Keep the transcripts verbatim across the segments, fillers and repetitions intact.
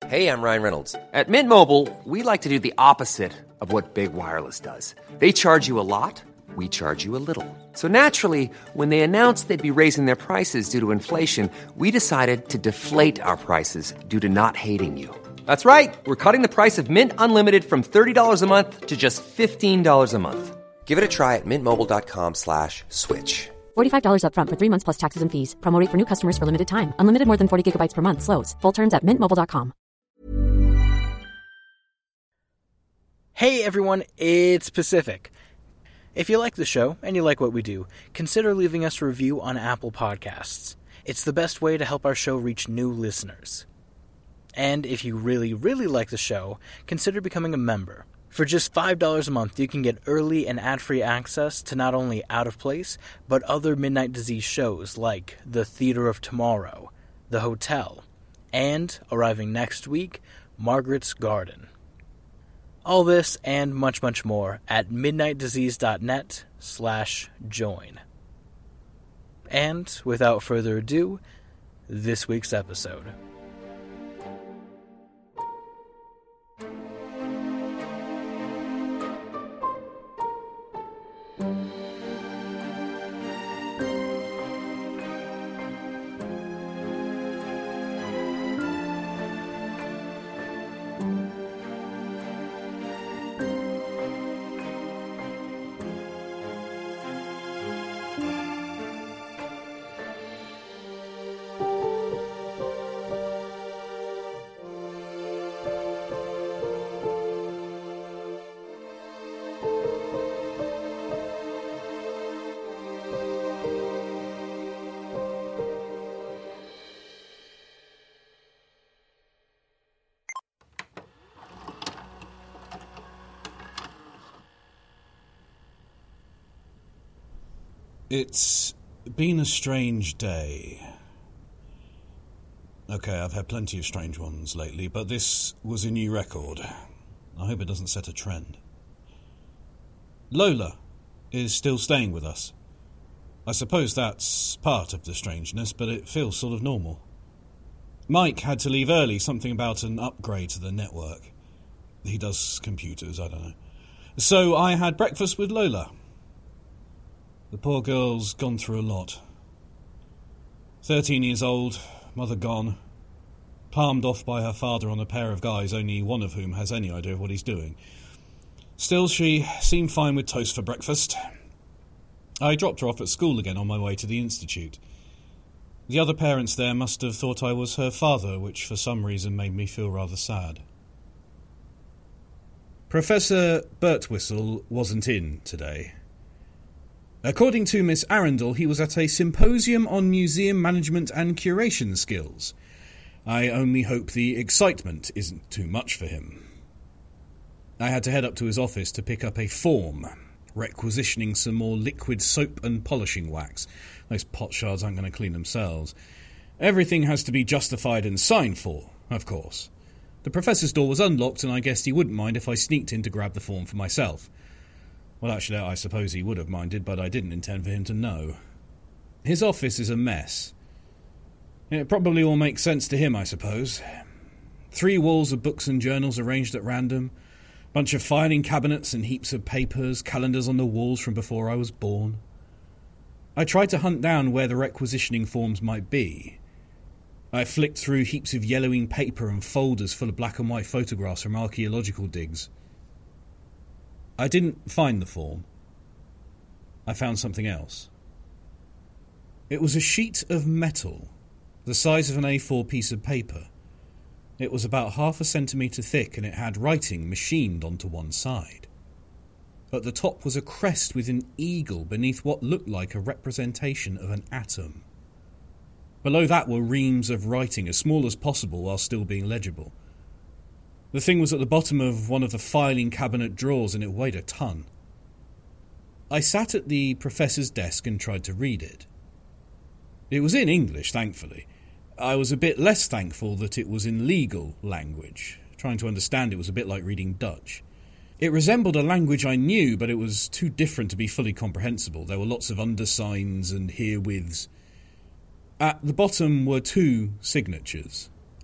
Hey, I'm Ryan Reynolds. At Mint Mobile, we like to do the opposite of what Big Wireless does. They charge you a lot, we charge you a little. So naturally, when they announced they'd be raising their prices due to inflation, we decided to deflate our prices due to not hating you. That's right. We're cutting the price of Mint Unlimited from thirty dollars a month to just fifteen dollars a month. Give it a try at mintmobile.com slash switch. forty-five dollars up front for three months plus taxes and fees. Promo rate for new customers for limited time. Unlimited more than forty gigabytes per month. Slows full terms at mint mobile dot com. Hey everyone, it's Pacific. If you like the show and you like what we do, consider leaving us a review on Apple Podcasts. It's the best way to help our show reach new listeners. And if you really, really like the show, consider becoming a member. For just five dollars a month, you can get early and ad-free access to not only Out of Place, but other Midnight Disease shows like The Theater of Tomorrow, The Hotel, and, arriving next week, Margaret's Garden. All this and much, much more at midnightdisease.net slash join. And, without further ado, this week's episode. It's been a strange day. Okay, I've had plenty of strange ones lately, but this was a new record. I hope it doesn't set a trend. Lola is still staying with us. I suppose that's part of the strangeness, but it feels sort of normal. Mike had to leave early, something about an upgrade to the network. He does computers, I don't know. So I had breakfast with Lola. The poor girl's gone through a lot. Thirteen years old, mother gone, palmed off by her father on a pair of guys, only one of whom has any idea of what he's doing. Still, she seemed fine with toast for breakfast. I dropped her off at school again on my way to the institute. The other parents there must have thought I was her father, which for some reason made me feel rather sad. Professor Birtwistle wasn't in today. According to Miss Arundel, he was at a symposium on museum management and curation skills. I only hope the excitement isn't too much for him. I had to head up to his office to pick up a form, requisitioning some more liquid soap and polishing wax. Those pot shards aren't going to clean themselves. Everything has to be justified and signed for, of course. The professor's door was unlocked, and I guessed he wouldn't mind if I sneaked in to grab the form for myself. Well, actually, I suppose he would have minded, but I didn't intend for him to know. His office is a mess. It probably all makes sense to him, I suppose. Three walls of books and journals arranged at random, bunch of filing cabinets and heaps of papers, calendars on the walls from before I was born. I tried to hunt down where the requisitioning forms might be. I flicked through heaps of yellowing paper and folders full of black and white photographs from archaeological digs. I didn't find the form. I found something else. It was a sheet of metal, the size of an A four piece of paper. It was about half a centimetre thick, and it had writing machined onto one side. At the top was a crest with an eagle beneath what looked like a representation of an atom. Below that were reams of writing, as small as possible while still being legible. The thing was at the bottom of one of the filing cabinet drawers, and it weighed a ton. I sat at the professor's desk and tried to read it. It was in English, thankfully. I was a bit less thankful that it was in legal language. Trying to understand it was a bit like reading Dutch. It resembled a language I knew, but it was too different to be fully comprehensible. There were lots of undersigns and herewiths. At the bottom were two signatures,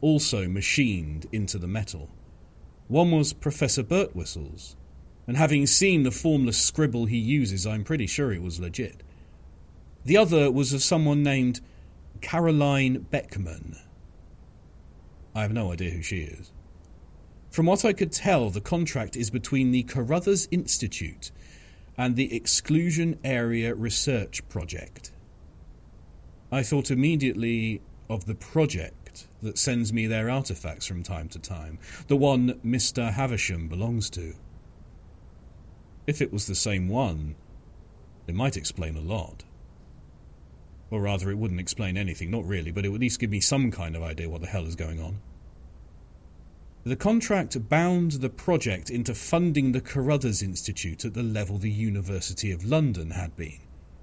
also machined into the metal. One was Professor Birtwhistle's, and having seen the formless scribble he uses, I'm pretty sure it was legit. The other was of someone named Caroline Beckman. I have no idea who she is. From what I could tell, the contract is between the Carruthers Institute and the Exclusion Area Research Project. I thought immediately of the project that sends me their artefacts from time to time, the one Mister Havisham belongs to. If it was the same one, it might explain a lot. Or rather, it wouldn't explain anything, not really, but it would at least give me some kind of idea what the hell is going on. The contract bound the project into funding the Carruthers Institute at the level the University of London had been.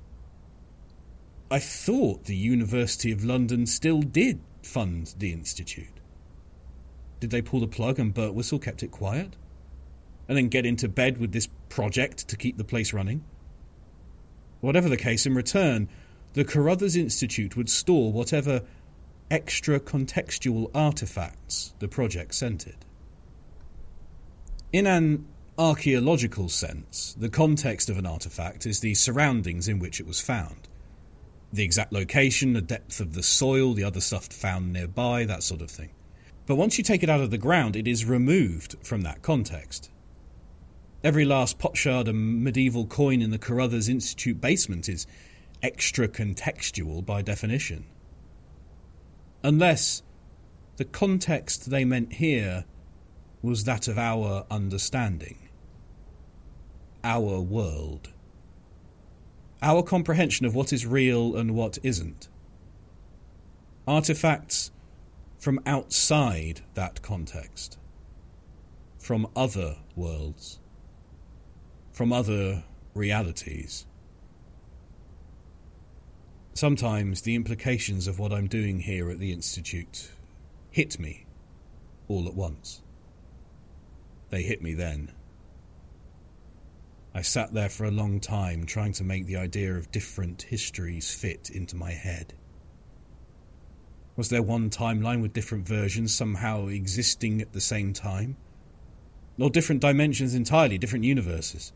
I thought the University of London still did fund the Institute. Did they pull the plug and Birtwhistle kept it quiet? And then get into bed with this project to keep the place running? Whatever the case, in return, the Carruthers Institute would store whatever extra contextual artefacts the project sent it. In an archaeological sense, the context of an artefact is the surroundings in which it was found. The exact location, the depth of the soil, the other stuff found nearby, that sort of thing. But once you take it out of the ground, it is removed from that context. Every last potsherd and medieval coin in the Carruthers Institute basement is extra contextual by definition. Unless the context they meant here was that of our understanding. Our world. Our comprehension of what is real and what isn't. Artifacts from outside that context. From other worlds. From other realities. Sometimes the implications of what I'm doing here at the Institute hit me all at once. They hit me then. I sat there for a long time trying to make the idea of different histories fit into my head. Was there one timeline with different versions somehow existing at the same time? Or different dimensions entirely, different universes?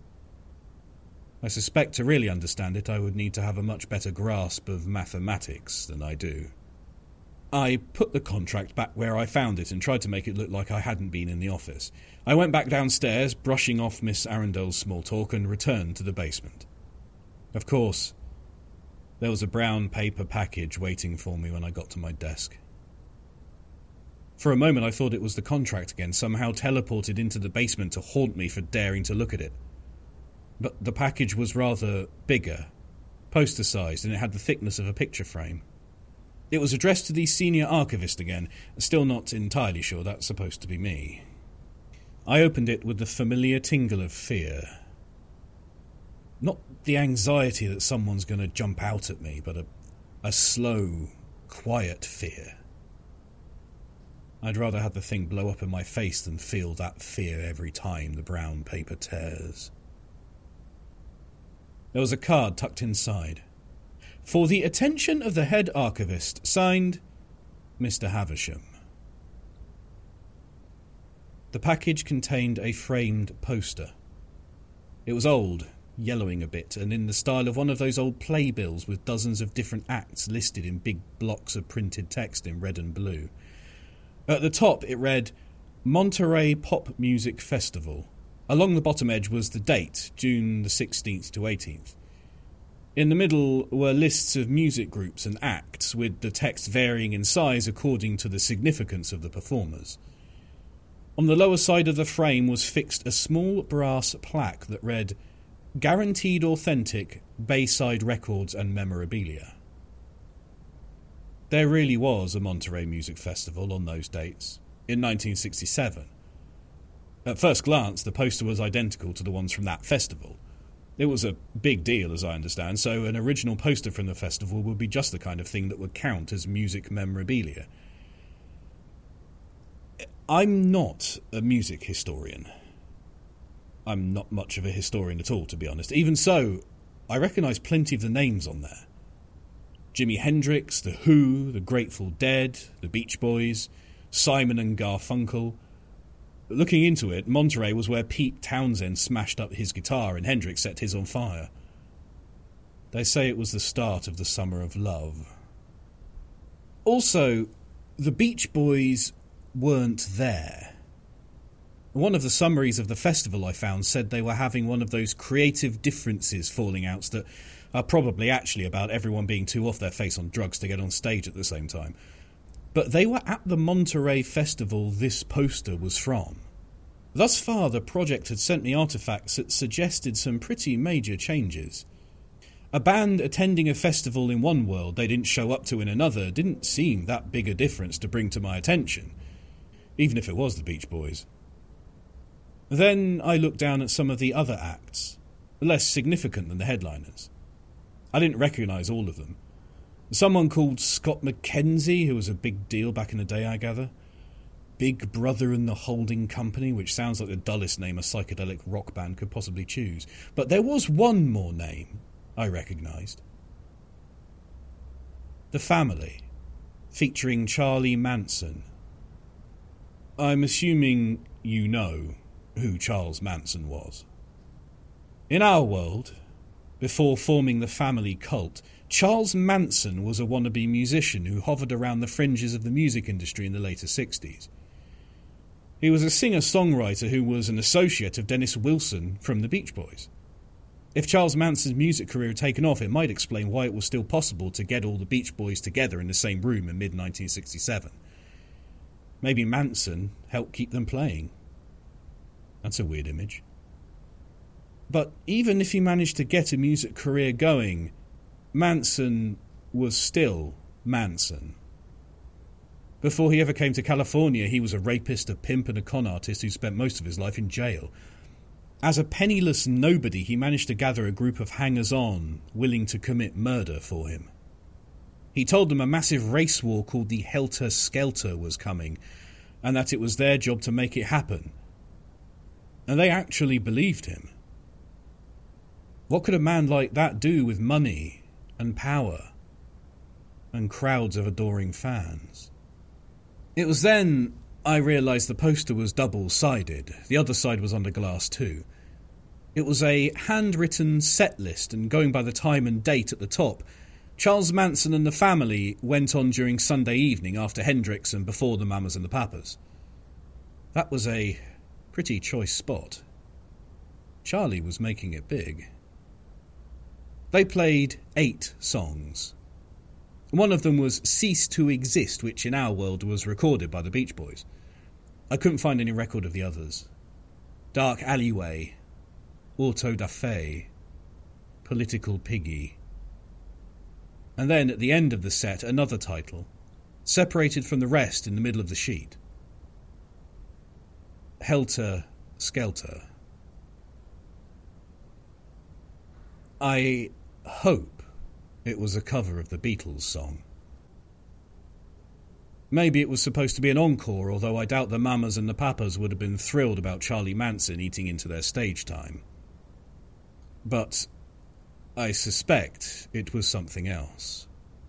I suspect to really understand it I would need to have a much better grasp of mathematics than I do. I put the contract back where I found it and tried to make it look like I hadn't been in the office. I went back downstairs, brushing off Miss Arundel's small talk, and returned to the basement. Of course, there was a brown paper package waiting for me when I got to my desk. For a moment I thought it was the contract again, somehow teleported into the basement to haunt me for daring to look at it. But the package was rather bigger, poster-sized, and it had the thickness of a picture frame. It was addressed to the senior archivist again, still not entirely sure that's supposed to be me. I opened it with the familiar tingle of fear. Not the anxiety that someone's going to jump out at me, but a, a slow, quiet fear. I'd rather have the thing blow up in my face than feel that fear every time the brown paper tears. There was a card tucked inside. For the attention of the head archivist, signed Mister Havisham. The package contained a framed poster. It was old, yellowing a bit, and in the style of one of those old playbills with dozens of different acts listed in big blocks of printed text in red and blue. At the top it read, Monterey Pop Music Festival. Along the bottom edge was the date, June the sixteenth to eighteenth. In the middle were lists of music groups and acts, with the text varying in size according to the significance of the performers. On the lower side of the frame was fixed a small brass plaque that read, Guaranteed Authentic Bayside Records and Memorabilia. There really was a Monterey Music Festival on those dates, in nineteen sixty-seven. At first glance, the poster was identical to the ones from that festival. It was a big deal, as I understand, so an original poster from the festival would be just the kind of thing that would count as music memorabilia. I'm not a music historian. I'm not much of a historian at all, to be honest. Even so, I recognise plenty of the names on there. Jimi Hendrix, The Who, The Grateful Dead, The Beach Boys, Simon and Garfunkel. Looking into it, Monterey was where Pete Townsend smashed up his guitar and Hendrix set his on fire. They say it was the start of the Summer of Love. Also, the Beach Boys weren't there. One of the summaries of the festival I found said they were having one of those creative differences falling outs that are probably actually about everyone being too off their face on drugs to get on stage at the same time. But they were at the Monterey Festival this poster was from. Thus far, the project had sent me artefacts that suggested some pretty major changes. A band attending a festival in one world they didn't show up to in another didn't seem that big a difference to bring to my attention, even if it was the Beach Boys. Then I looked down at some of the other acts, less significant than the headliners. I didn't recognise all of them. Someone called Scott McKenzie, who was a big deal back in the day, I gather. Big Brother and the Holding Company, which sounds like the dullest name a psychedelic rock band could possibly choose. But there was one more name I recognised. The Family, featuring Charlie Manson. I'm assuming you know who Charles Manson was. In our world, before forming the Family cult, Charles Manson was a wannabe musician who hovered around the fringes of the music industry in the later sixties. He was a singer-songwriter who was an associate of Dennis Wilson from the Beach Boys. If Charles Manson's music career had taken off, it might explain why it was still possible to get all the Beach Boys together in the same room in mid nineteen sixty-seven. Maybe Manson helped keep them playing. That's a weird image. But even if he managed to get a music career going, Manson was still Manson. Before he ever came to California, he was a rapist, a pimp, and a con artist who spent most of his life in jail. As a penniless nobody, he managed to gather a group of hangers-on willing to commit murder for him. He told them a massive race war called the Helter Skelter was coming, and that it was their job to make it happen. And they actually believed him. What could a man like that do with money and power and crowds of adoring fans? It was then I realised the poster was double-sided. The other side was under glass too. It was a handwritten set list, and going by the time and date at the top, Charles Manson and the Family went on during Sunday evening after Hendrix and before the Mamas and the Papas. That was a pretty choice spot. Charlie was making it big. They played eight songs. One of them was Cease to Exist, which in our world was recorded by the Beach Boys. I couldn't find any record of the others. Dark Alleyway, Auto da Fe, Political Piggy. And then at the end of the set, another title, separated from the rest in the middle of the sheet. Helter Skelter. I hope it was a cover of the Beatles song. Maybe it was supposed to be an encore, although I doubt the Mamas and the Papas would have been thrilled about Charlie Manson eating into their stage time. But I suspect it was something else.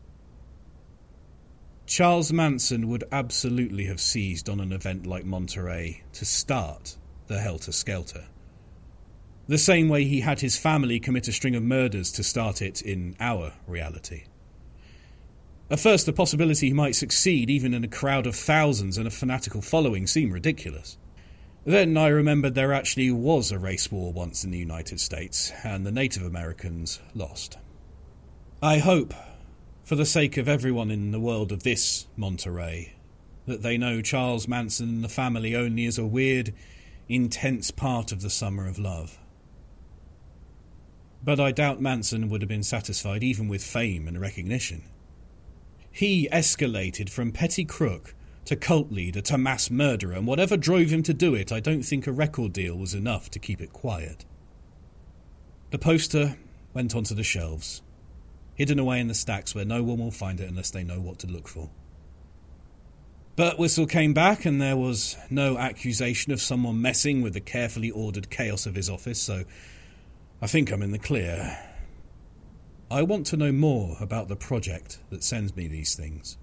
Charles Manson would absolutely have seized on an event like Monterey to start the Helter Skelter. The same way he had his family commit a string of murders to start it in our reality. At first, the possibility he might succeed even in a crowd of thousands and a fanatical following seemed ridiculous. Then I remembered there actually was a race war once in the United States, and the Native Americans lost. I hope, for the sake of everyone in the world of this Monterey, that they know Charles Manson and the Family only as a weird, intense part of the Summer of Love. But I doubt Manson would have been satisfied even with fame and recognition. He escalated from petty crook to cult leader to mass murderer, and whatever drove him to do it, I don't think a record deal was enough to keep it quiet. The poster went onto the shelves, hidden away in the stacks where no one will find it unless they know what to look for. Burt Whistle came back, and there was no accusation of someone messing with the carefully ordered chaos of his office, so I think I'm in the clear. I want to know more about the project that sends me these things.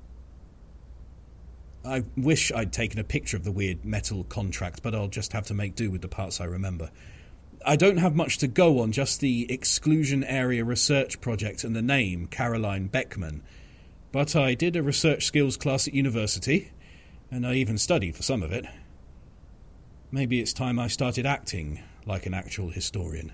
I wish I'd taken a picture of the weird metal contract, but I'll just have to make do with the parts I remember. I don't have much to go on, just the Exclusion Area Research Project and the name, Caroline Beckman. But I did a research skills class at university, and I even studied for some of it. Maybe it's time I started acting like an actual historian.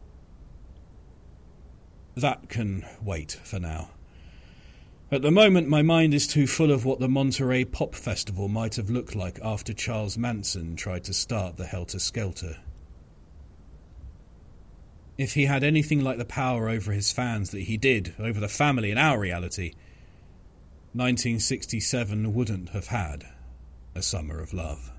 That can wait for now. At the moment, my mind is too full of what the Monterey Pop Festival might have looked like after Charles Manson tried to start the Helter Skelter. If he had anything like the power over his fans that he did over the family in our reality, nineteen sixty-seven wouldn't have had a summer of love.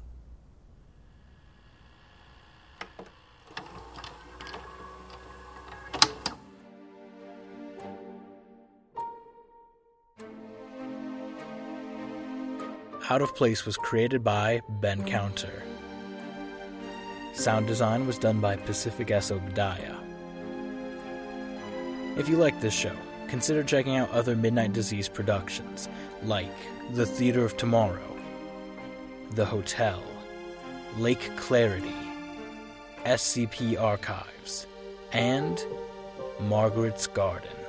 Out of Place was created by Ben Counter. Sound design was done by Pacific S. Obadiah. If you like this show, consider checking out other Midnight Disease productions, like The Theater of Tomorrow, The Hotel, Lake Clarity, S C P Archives, and Margaret's Garden.